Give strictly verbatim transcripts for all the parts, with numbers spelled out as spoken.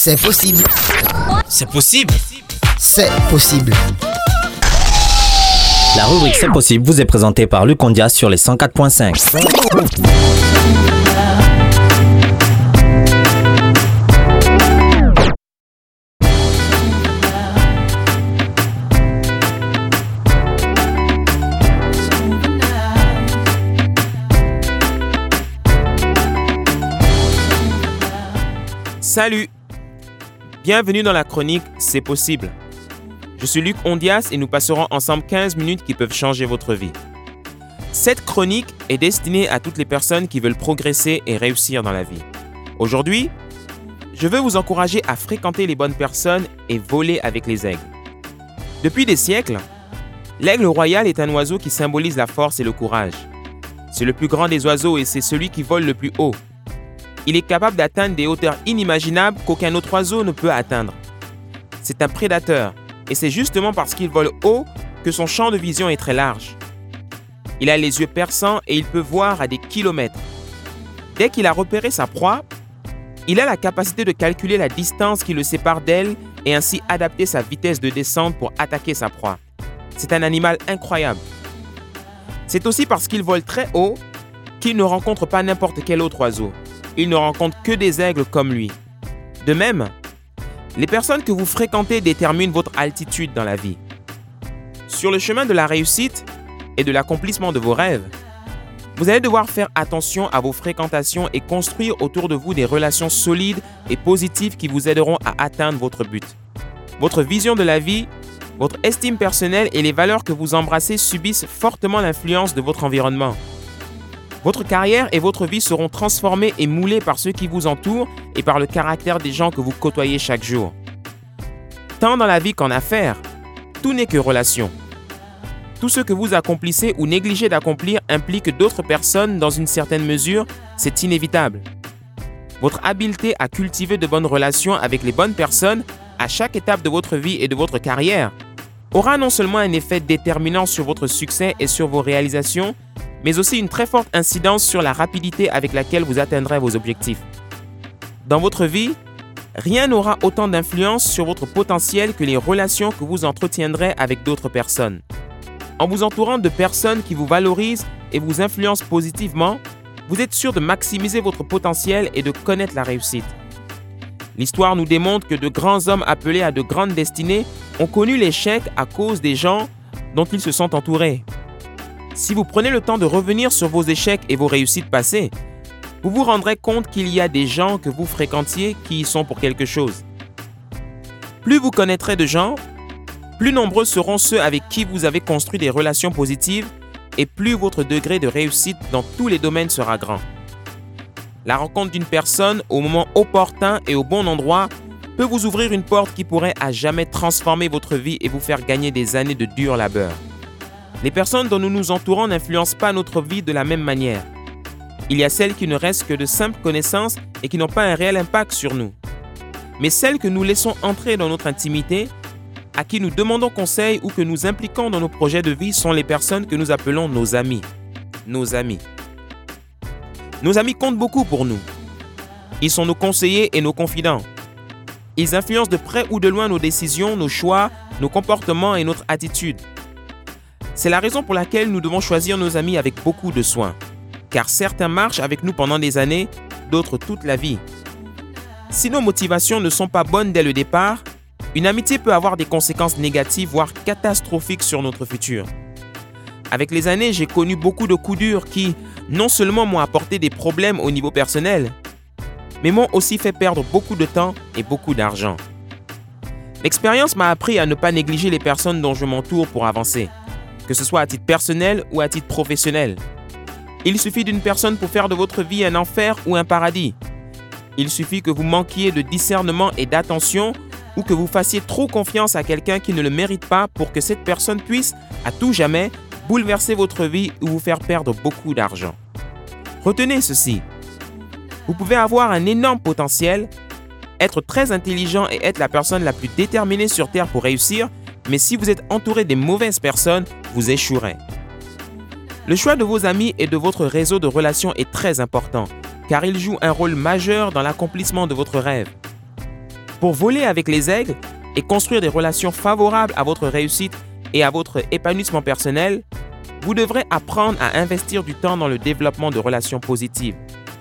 C'est possible. C'est possible. C'est possible. La rubrique C'est possible vous est présentée par Luc Ondias sur les cent quatre point cinq. Salut! Bienvenue dans la chronique C'est possible. Je suis Luc Ondias et nous passerons ensemble quinze minutes qui peuvent changer votre vie. Cette chronique est destinée à toutes les personnes qui veulent progresser et réussir dans la vie. Aujourd'hui, je veux vous encourager à fréquenter les bonnes personnes et voler avec les aigles. Depuis des siècles, l'aigle royal est un oiseau qui symbolise la force et le courage. C'est le plus grand des oiseaux et c'est celui qui vole le plus haut. Il est capable d'atteindre des hauteurs inimaginables qu'aucun autre oiseau ne peut atteindre. C'est un prédateur et c'est justement parce qu'il vole haut que son champ de vision est très large. Il a les yeux perçants et il peut voir à des kilomètres. Dès qu'il a repéré sa proie, il a la capacité de calculer la distance qui le sépare d'elle et ainsi adapter sa vitesse de descente pour attaquer sa proie. C'est un animal incroyable. C'est aussi parce qu'il vole très haut qu'il ne rencontre pas n'importe quel autre oiseau. Il ne rencontre que des aigles comme lui. De même, les personnes que vous fréquentez déterminent votre altitude dans la vie. Sur le chemin de la réussite et de l'accomplissement de vos rêves, vous allez devoir faire attention à vos fréquentations et construire autour de vous des relations solides et positives qui vous aideront à atteindre votre but. Votre vision de la vie, votre estime personnelle et les valeurs que vous embrassez subissent fortement l'influence de votre environnement. Votre carrière et votre vie seront transformées et moulées par ceux qui vous entourent et par le caractère des gens que vous côtoyez chaque jour. Tant dans la vie qu'en affaires, tout n'est que relation. Tout ce que vous accomplissez ou négligez d'accomplir implique d'autres personnes dans une certaine mesure, c'est inévitable. Votre habileté à cultiver de bonnes relations avec les bonnes personnes à chaque étape de votre vie et de votre carrière aura non seulement un effet déterminant sur votre succès et sur vos réalisations, mais aussi une très forte incidence sur la rapidité avec laquelle vous atteindrez vos objectifs. Dans votre vie, rien n'aura autant d'influence sur votre potentiel que les relations que vous entretiendrez avec d'autres personnes. En vous entourant de personnes qui vous valorisent et vous influencent positivement, vous êtes sûr de maximiser votre potentiel et de connaître la réussite. L'histoire nous démontre que de grands hommes appelés à de grandes destinées ont connu l'échec à cause des gens dont ils se sont entourés. Si vous prenez le temps de revenir sur vos échecs et vos réussites passées, vous vous rendrez compte qu'il y a des gens que vous fréquentiez qui y sont pour quelque chose. Plus vous connaîtrez de gens, plus nombreux seront ceux avec qui vous avez construit des relations positives et plus votre degré de réussite dans tous les domaines sera grand. La rencontre d'une personne au moment opportun et au bon endroit peut vous ouvrir une porte qui pourrait à jamais transformer votre vie et vous faire gagner des années de dur labeur. Les personnes dont nous nous entourons n'influencent pas notre vie de la même manière. Il y a celles qui ne restent que de simples connaissances et qui n'ont pas un réel impact sur nous. Mais celles que nous laissons entrer dans notre intimité, à qui nous demandons conseil ou que nous impliquons dans nos projets de vie sont les personnes que nous appelons nos amis. Nos amis. Nos amis comptent beaucoup pour nous. Ils sont nos conseillers et nos confidents. Ils influencent de près ou de loin nos décisions, nos choix, nos comportements et notre attitude. C'est la raison pour laquelle nous devons choisir nos amis avec beaucoup de soin, car certains marchent avec nous pendant des années, d'autres toute la vie. Si nos motivations ne sont pas bonnes dès le départ, une amitié peut avoir des conséquences négatives, voire catastrophiques sur notre futur. Avec les années, j'ai connu beaucoup de coups durs qui, non seulement m'ont apporté des problèmes au niveau personnel, mais m'ont aussi fait perdre beaucoup de temps et beaucoup d'argent. L'expérience m'a appris à ne pas négliger les personnes dont je m'entoure pour avancer, que ce soit à titre personnel ou à titre professionnel. Il suffit d'une personne pour faire de votre vie un enfer ou un paradis. Il suffit que vous manquiez de discernement et d'attention ou que vous fassiez trop confiance à quelqu'un qui ne le mérite pas pour que cette personne puisse, à tout jamais, bouleverser votre vie ou vous faire perdre beaucoup d'argent. Retenez ceci. Vous pouvez avoir un énorme potentiel, être très intelligent et être la personne la plus déterminée sur Terre pour réussir, mais si vous êtes entouré des mauvaises personnes, vous échouerez. Le choix de vos amis et de votre réseau de relations est très important, car il joue un rôle majeur dans l'accomplissement de votre rêve. Pour voler avec les aigles et construire des relations favorables à votre réussite et à votre épanouissement personnel, vous devrez apprendre à investir du temps dans le développement de relations positives.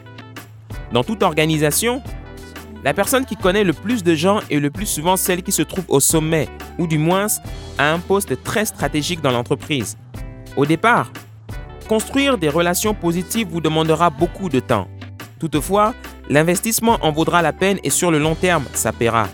Dans toute organisation, la personne qui connaît le plus de gens est le plus souvent celle qui se trouve au sommet ou du moins à un poste très stratégique dans l'entreprise. Au départ, construire des relations positives vous demandera beaucoup de temps. Toutefois, l'investissement en vaudra la peine et sur le long terme, ça paiera.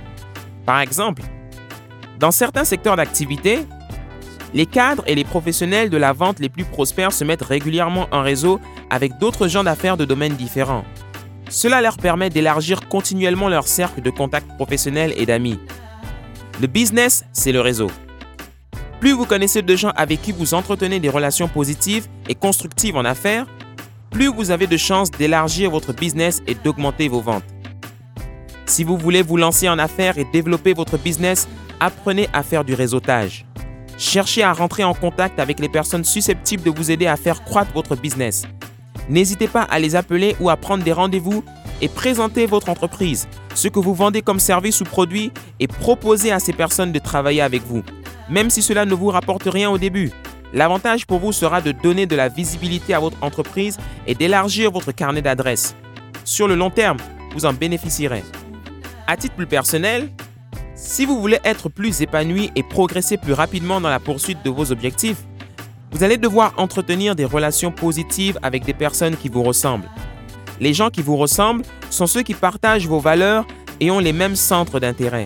Par exemple, dans certains secteurs d'activité, les cadres et les professionnels de la vente les plus prospères se mettent régulièrement en réseau avec d'autres gens d'affaires de domaines différents. Cela leur permet d'élargir continuellement leur cercle de contacts professionnels et d'amis. Le business, c'est le réseau. Plus vous connaissez de gens avec qui vous entretenez des relations positives et constructives en affaires, plus vous avez de chances d'élargir votre business et d'augmenter vos ventes. Si vous voulez vous lancer en affaires et développer votre business, apprenez à faire du réseautage. Cherchez à rentrer en contact avec les personnes susceptibles de vous aider à faire croître votre business. N'hésitez pas à les appeler ou à prendre des rendez-vous et présenter votre entreprise, ce que vous vendez comme service ou produit et proposez à ces personnes de travailler avec vous. Même si cela ne vous rapporte rien au début, l'avantage pour vous sera de donner de la visibilité à votre entreprise et d'élargir votre carnet d'adresses. Sur le long terme, vous en bénéficierez. À titre plus personnel, si vous voulez être plus épanoui et progresser plus rapidement dans la poursuite de vos objectifs, vous allez devoir entretenir des relations positives avec des personnes qui vous ressemblent. Les gens qui vous ressemblent sont ceux qui partagent vos valeurs et ont les mêmes centres d'intérêt.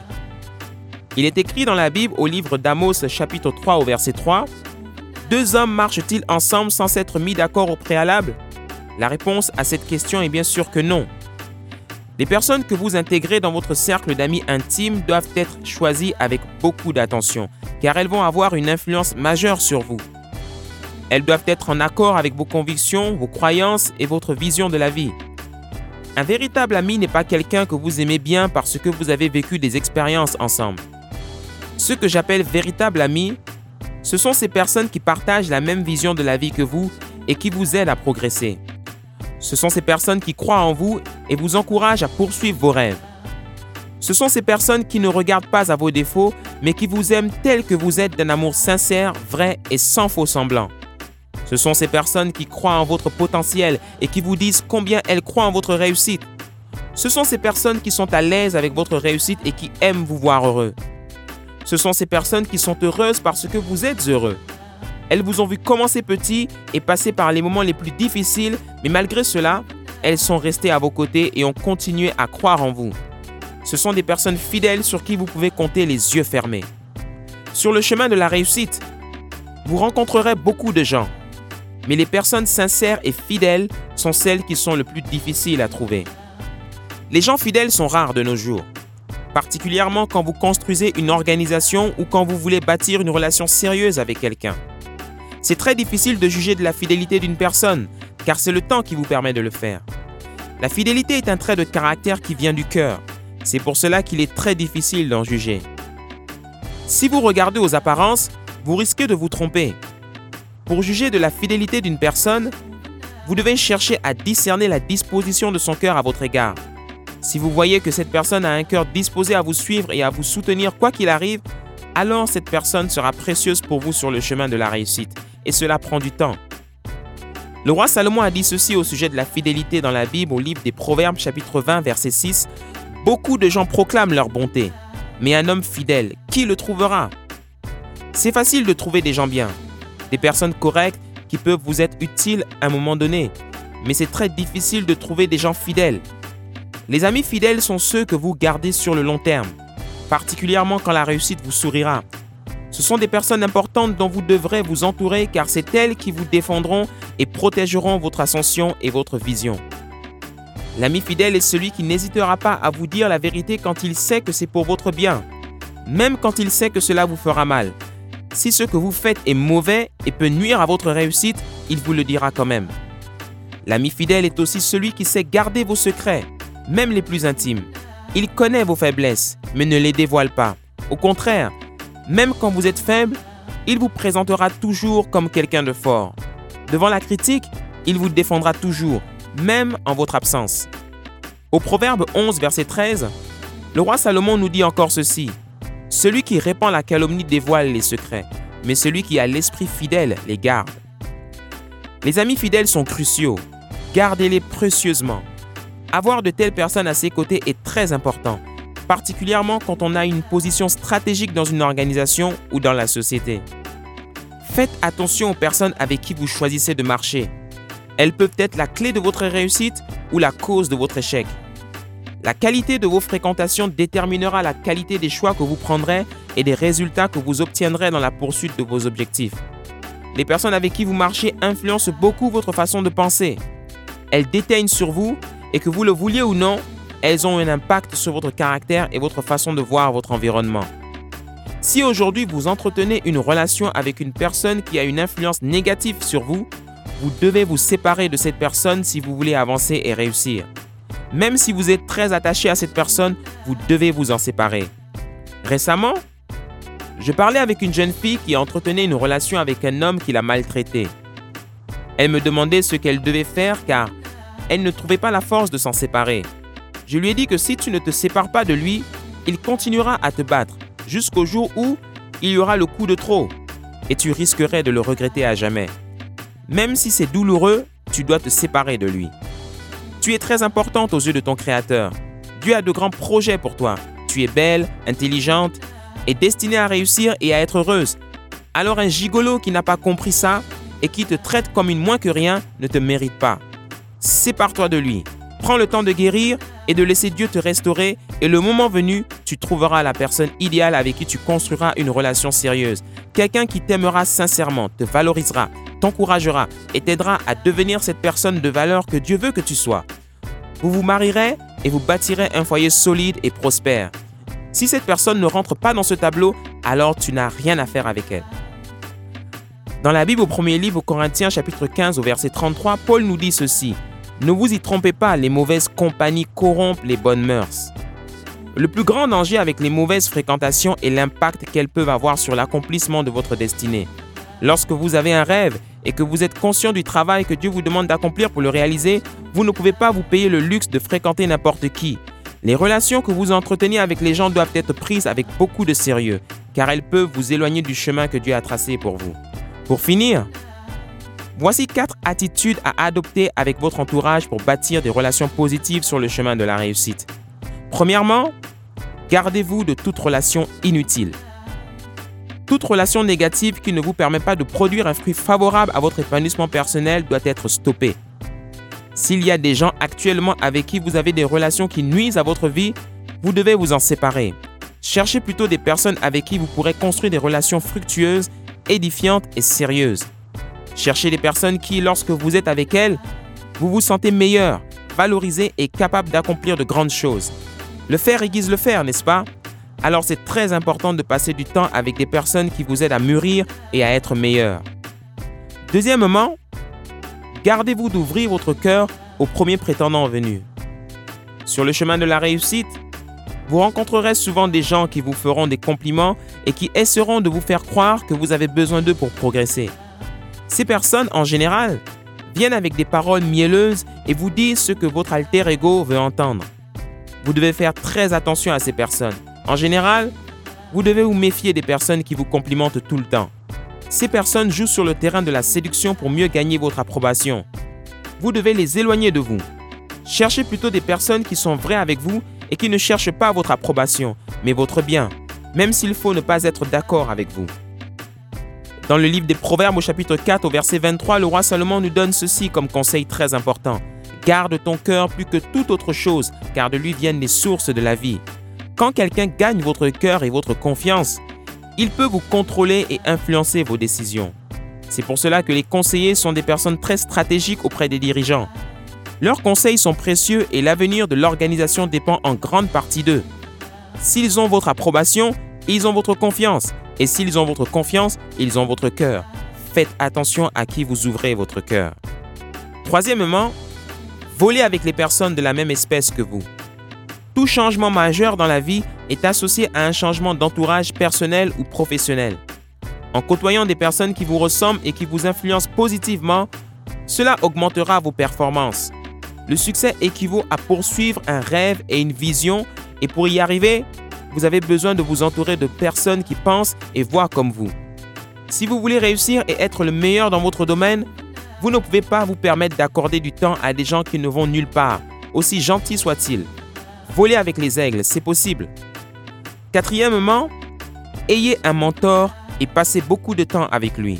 Il est écrit dans la Bible au livre d'Amos chapitre trois au verset trois, « Deux hommes marchent-ils ensemble sans s'être mis d'accord au préalable ?» La réponse à cette question est bien sûr que non. Les personnes que vous intégrez dans votre cercle d'amis intimes doivent être choisies avec beaucoup d'attention, car elles vont avoir une influence majeure sur vous. Elles doivent être en accord avec vos convictions, vos croyances et votre vision de la vie. Un véritable ami n'est pas quelqu'un que vous aimez bien parce que vous avez vécu des expériences ensemble. Ceux que j'appelle véritables amis, ce sont ces personnes qui partagent la même vision de la vie que vous et qui vous aident à progresser. Ce sont ces personnes qui croient en vous et vous encouragent à poursuivre vos rêves. Ce sont ces personnes qui ne regardent pas à vos défauts, mais qui vous aiment tels que vous êtes d'un amour sincère, vrai et sans faux semblant. Ce sont ces personnes qui croient en votre potentiel et qui vous disent combien elles croient en votre réussite. Ce sont ces personnes qui sont à l'aise avec votre réussite et qui aiment vous voir heureux. Ce sont ces personnes qui sont heureuses parce que vous êtes heureux. Elles vous ont vu commencer petit et passer par les moments les plus difficiles, mais malgré cela, elles sont restées à vos côtés et ont continué à croire en vous. Ce sont des personnes fidèles sur qui vous pouvez compter les yeux fermés. Sur le chemin de la réussite, vous rencontrerez beaucoup de gens, mais les personnes sincères et fidèles sont celles qui sont le plus difficiles à trouver. Les gens fidèles sont rares de nos jours, particulièrement quand vous construisez une organisation ou quand vous voulez bâtir une relation sérieuse avec quelqu'un. C'est très difficile de juger de la fidélité d'une personne, car c'est le temps qui vous permet de le faire. La fidélité est un trait de caractère qui vient du cœur. C'est pour cela qu'il est très difficile d'en juger. Si vous regardez aux apparences, vous risquez de vous tromper. Pour juger de la fidélité d'une personne, vous devez chercher à discerner la disposition de son cœur à votre égard. Si vous voyez que cette personne a un cœur disposé à vous suivre et à vous soutenir quoi qu'il arrive, alors cette personne sera précieuse pour vous sur le chemin de la réussite. Et cela prend du temps. Le roi Salomon a dit ceci au sujet de la fidélité dans la Bible au livre des Proverbes chapitre vingt verset six. « Beaucoup de gens proclament leur bonté, mais un homme fidèle, qui le trouvera ?» C'est facile de trouver des gens bien, des personnes correctes qui peuvent vous être utiles à un moment donné, mais c'est très difficile de trouver des gens fidèles. Les amis fidèles sont ceux que vous gardez sur le long terme, particulièrement quand la réussite vous sourira. Ce sont des personnes importantes dont vous devrez vous entourer car c'est elles qui vous défendront et protégeront votre ascension et votre vision. L'ami fidèle est celui qui n'hésitera pas à vous dire la vérité quand il sait que c'est pour votre bien, même quand il sait que cela vous fera mal. Si ce que vous faites est mauvais et peut nuire à votre réussite, il vous le dira quand même. L'ami fidèle est aussi celui qui sait garder vos secrets, même les plus intimes. Il connaît vos faiblesses, mais ne les dévoile pas. Au contraire, même quand vous êtes faible, il vous présentera toujours comme quelqu'un de fort. Devant la critique, il vous défendra toujours, même en votre absence. Au Proverbe onze, verset treize, Le roi Salomon nous dit encore ceci. « Celui qui répand la calomnie dévoile les secrets, mais celui qui a l'esprit fidèle les garde. » Les amis fidèles sont cruciaux. Gardez-les précieusement. Avoir de telles personnes à ses côtés est très important, particulièrement quand on a une position stratégique dans une organisation ou dans la société. Faites attention aux personnes avec qui vous choisissez de marcher. Elles peuvent être la clé de votre réussite ou la cause de votre échec. La qualité de vos fréquentations déterminera la qualité des choix que vous prendrez et des résultats que vous obtiendrez dans la poursuite de vos objectifs. Les personnes avec qui vous marchez influencent beaucoup votre façon de penser. Elles déteignent sur vous et que vous le vouliez ou non, elles ont un impact sur votre caractère et votre façon de voir votre environnement. Si aujourd'hui vous entretenez une relation avec une personne qui a une influence négative sur vous, vous devez vous séparer de cette personne si vous voulez avancer et réussir. Même si vous êtes très attaché à cette personne, vous devez vous en séparer. Récemment, je parlais avec une jeune fille qui entretenait une relation avec un homme qui la maltraitait. Elle me demandait ce qu'elle devait faire car elle ne trouvait pas la force de s'en séparer. Je lui ai dit que si tu ne te sépares pas de lui, il continuera à te battre jusqu'au jour où il y aura le coup de trop et tu risquerais de le regretter à jamais. Même si c'est douloureux, tu dois te séparer de lui. Tu es très importante aux yeux de ton Créateur. Dieu a de grands projets pour toi. Tu es belle, intelligente et destinée à réussir et à être heureuse. Alors un gigolo qui n'a pas compris ça et qui te traite comme une moins que rien ne te mérite pas. Sépare-toi de lui. Prends le temps de guérir et de laisser Dieu te restaurer et le moment venu, tu trouveras la personne idéale avec qui tu construiras une relation sérieuse. Quelqu'un qui t'aimera sincèrement, te valorisera, t'encouragera et t'aidera à devenir cette personne de valeur que Dieu veut que tu sois. Vous vous marierez et vous bâtirez un foyer solide et prospère. Si cette personne ne rentre pas dans ce tableau, alors tu n'as rien à faire avec elle. Dans la Bible, au premier livre aux Corinthiens, chapitre quinze, au verset trente-trois, Paul nous dit ceci. « Ne vous y trompez pas, les mauvaises compagnies corrompent les bonnes mœurs. » Le plus grand danger avec les mauvaises fréquentations est l'impact qu'elles peuvent avoir sur l'accomplissement de votre destinée. Lorsque vous avez un rêve et que vous êtes conscient du travail que Dieu vous demande d'accomplir pour le réaliser, vous ne pouvez pas vous payer le luxe de fréquenter n'importe qui. Les relations que vous entretenez avec les gens doivent être prises avec beaucoup de sérieux, car elles peuvent vous éloigner du chemin que Dieu a tracé pour vous. Pour finir, voici quatre attitudes à adopter avec votre entourage pour bâtir des relations positives sur le chemin de la réussite. Premièrement, gardez-vous de toute relation inutile. Toute relation négative qui ne vous permet pas de produire un fruit favorable à votre épanouissement personnel doit être stoppée. S'il y a des gens actuellement avec qui vous avez des relations qui nuisent à votre vie, vous devez vous en séparer. Cherchez plutôt des personnes avec qui vous pourrez construire des relations fructueuses, édifiantes et sérieuses. Cherchez des personnes qui, lorsque vous êtes avec elles, vous vous sentez meilleur, valorisé et capable d'accomplir de grandes choses. Le faire aiguise le faire, n'est-ce pas? Alors c'est très important de passer du temps avec des personnes qui vous aident à mûrir et à être meilleur. Deuxièmement, gardez-vous d'ouvrir votre cœur au premier prétendant venu. Sur le chemin de la réussite, vous rencontrerez souvent des gens qui vous feront des compliments et qui essaieront de vous faire croire que vous avez besoin d'eux pour progresser. Ces personnes, en général, viennent avec des paroles mielleuses et vous disent ce que votre alter ego veut entendre. Vous devez faire très attention à ces personnes. En général, vous devez vous méfier des personnes qui vous complimentent tout le temps. Ces personnes jouent sur le terrain de la séduction pour mieux gagner votre approbation. Vous devez les éloigner de vous. Cherchez plutôt des personnes qui sont vraies avec vous et qui ne cherchent pas votre approbation, mais votre bien, même s'il faut ne pas être d'accord avec vous. Dans le livre des Proverbes au chapitre quatre, au verset vingt-trois, le roi Salomon nous donne ceci comme conseil très important. « Garde ton cœur plus que toute autre chose, car de lui viennent les sources de la vie. » Quand quelqu'un gagne votre cœur et votre confiance, il peut vous contrôler et influencer vos décisions. C'est pour cela que les conseillers sont des personnes très stratégiques auprès des dirigeants. Leurs conseils sont précieux et l'avenir de l'organisation dépend en grande partie d'eux. S'ils ont votre approbation, ils ont votre confiance. Et s'ils ont votre confiance, ils ont votre cœur. Faites attention à qui vous ouvrez votre cœur. Troisièmement, volez avec les personnes de la même espèce que vous. Tout changement majeur dans la vie est associé à un changement d'entourage personnel ou professionnel. En côtoyant des personnes qui vous ressemblent et qui vous influencent positivement, cela augmentera vos performances. Le succès équivaut à poursuivre un rêve et une vision Et pour y arriver, vous avez besoin de vous entourer de personnes qui pensent et voient comme vous. Si vous voulez réussir et être le meilleur dans votre domaine, vous ne pouvez pas vous permettre d'accorder du temps à des gens qui ne vont nulle part, aussi gentils soient-ils. Voler avec les aigles, c'est possible. Quatrièmement, ayez un mentor et passez beaucoup de temps avec lui.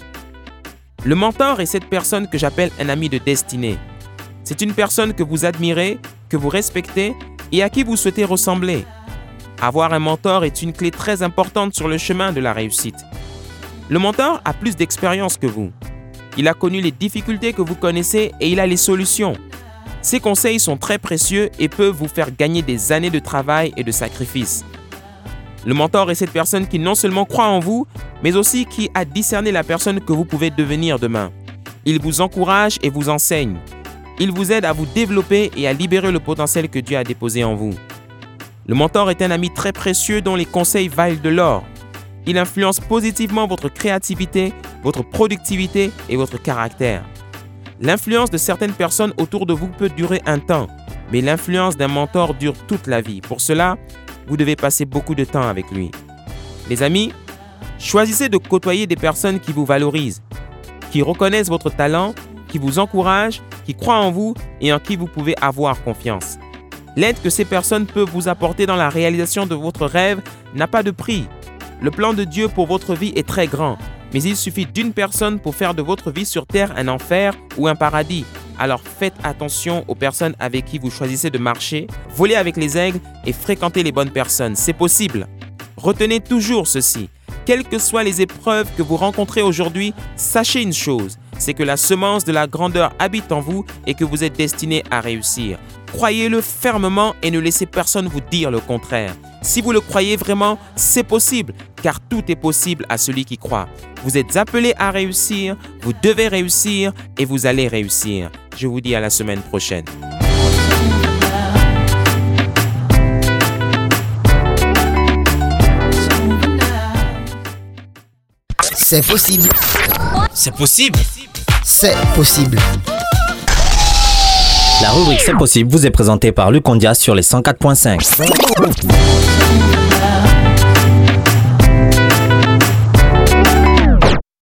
Le mentor est cette personne que j'appelle un ami de destinée. C'est une personne que vous admirez, que vous respectez et à qui vous souhaitez ressembler. Avoir un mentor est une clé très importante sur le chemin de la réussite. Le mentor a plus d'expérience que vous. Il a connu les difficultés que vous connaissez et il a les solutions. Ses conseils sont très précieux et peuvent vous faire gagner des années de travail et de sacrifices. Le mentor est cette personne qui non seulement croit en vous, mais aussi qui a discerné la personne que vous pouvez devenir demain. Il vous encourage et vous enseigne. Il vous aide à vous développer et à libérer le potentiel que Dieu a déposé en vous. Le mentor est un ami très précieux dont les conseils valent de l'or. Il influence positivement votre créativité, votre productivité et votre caractère. L'influence de certaines personnes autour de vous peut durer un temps, mais l'influence d'un mentor dure toute la vie. Pour cela, vous devez passer beaucoup de temps avec lui. Les amis, choisissez de côtoyer des personnes qui vous valorisent, qui reconnaissent votre talent, qui vous encouragent, qui croient en vous et en qui vous pouvez avoir confiance. L'aide que ces personnes peuvent vous apporter dans la réalisation de votre rêve n'a pas de prix. Le plan de Dieu pour votre vie est très grand, mais il suffit d'une personne pour faire de votre vie sur terre un enfer ou un paradis. Alors faites attention aux personnes avec qui vous choisissez de marcher, voler avec les aigles et fréquenter les bonnes personnes. C'est possible. Retenez toujours ceci. Quelles que soient les épreuves que vous rencontrez aujourd'hui, sachez une chose, c'est que la semence de la grandeur habite en vous et que vous êtes destiné à réussir. Croyez-le fermement et ne laissez personne vous dire le contraire. Si vous le croyez vraiment, c'est possible, car tout est possible à celui qui croit. Vous êtes appelé à réussir, vous devez réussir et vous allez réussir. Je vous dis à la semaine prochaine. C'est possible. C'est possible. C'est possible. La rubrique C'est possible vous est présentée par Luc Ondias sur les cent quatre point cinq.